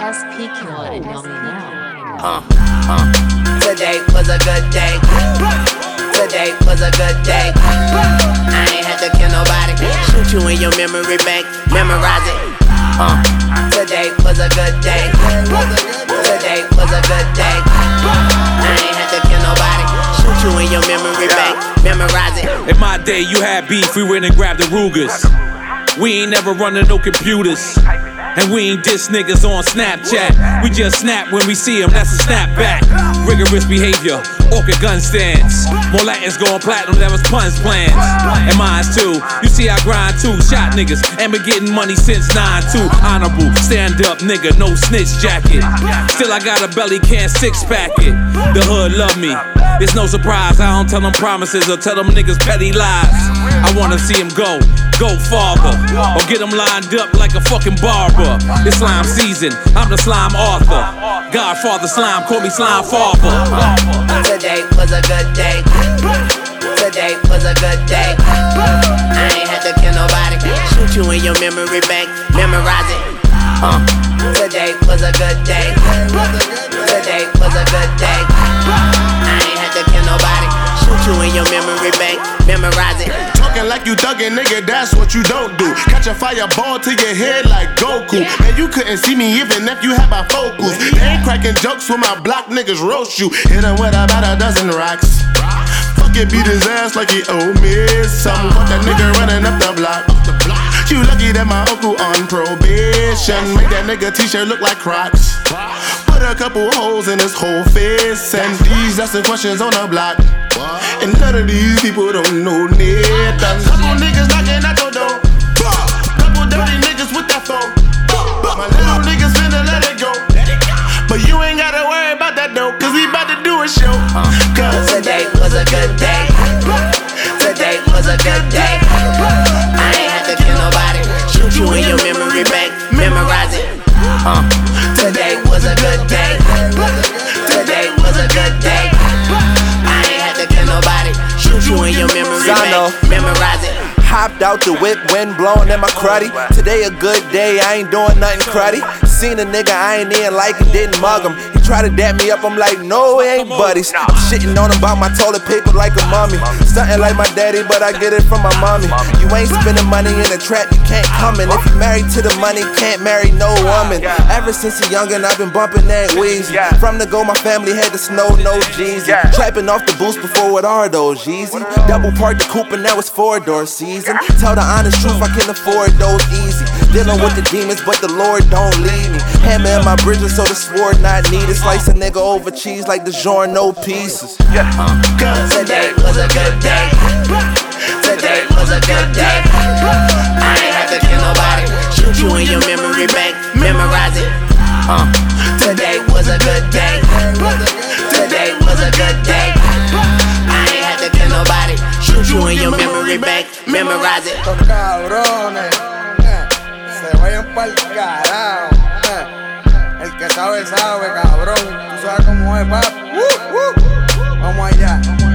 SPQ now. Today was a good day. Today was a good day. I ain't had to kill nobody. Shoot you in your memory bank, memorize it. Today was a good day. Today was a good day. I ain't had to kill nobody. Shoot you in your memory bank, memorize it. In my day, you had beef, we went and grabbed the Rugers. We ain't never running no computers. And we ain't diss niggas on Snapchat. We just snap when we see them, that's a snapback. Rigorous behavior, orchid gun stands. More Latins going platinum, that was puns plans. And mine too, you see I grind too. Shot niggas, and been getting money since 9-2. Honorable, stand up nigga, no snitch jacket. Still I got a belly, can't six pack it. The hood love me, it's no surprise. I don't tell them promises or tell them niggas petty lies. I wanna see them go farther, or get them lined up like a fucking barber. It's slime season, I'm the slime author. Godfather slime, call me slime father. Today was a good day. Today was a good day. I ain't had to kill nobody. Shoot you in your memory bank, memorize it. Today was a good day. Today was a good day. I ain't had to kill nobody. Shoot you in your memory bank, memorize it. Talking like you thuggin', nigga, that's what you don't do. Catch a fireball to your head like Goku. Man, you couldn't see me even if you had my focus. They ain't cracking jokes when my block niggas roast you. Hit him with about a dozen rocks. Fuck it, beat his ass like he owe me something. Fuck that nigga running up the block. You lucky that my uncle on probation. Make that nigga t-shirt look like Crocs. Put a couple holes in his whole face. And these asking questions on the block. And none of these people don't know nothing. Couple niggas knocking at your door. Couple dirty niggas with that phone. My little niggas finna let it go. But you ain't gotta worry about that though, cause we about to do a show. Cause today was a good day. Today was a good day. I ain't had to kill nobody. Shoot you in your memory bank, memorize it. Today was a good day. Today was a good day. I ain't had to kill nobody. Shoot you in your memory bank, memorize it. Hopped out the whip, wind blowing in my cruddy. Today a good day, I ain't doing nothing cruddy. Seen a nigga I ain't in like it, didn't mug him. He tried to dap me up, I'm like, no, we ain't buddies. I'm shitting on him about my toilet paper like a mummy. Stunting like my daddy, but I get it from my mommy. You ain't spending money in the trap, you can't come in. If you married to the money, can't marry no woman. Ever since a youngin', I've been bumping that Weezy. From the go, my family had the snow, no Jeezy. Trapping off the boost before with all those Yeezy. Double parked the coupe and now it's 4-door season. Tell the honest truth, I can afford those easy. Dealing with the demons, but the Lord don't lead me. Hammer in my bridges, so the sword not needed. Slice a nigga over cheese like DiGiorno pieces. Cause today was a good day. Today was a good day. I ain't had to kill nobody. Shoot you in your memory bank, memorize it. Today was a good day. Today was a good day. I ain't had to kill nobody. Shoot you in your memory bank, memorize it. Estos cabrones se vayan pa'l carajo. El que sabe, sabe, cabrón. Tú sabes cómo es, papi. Vamos allá.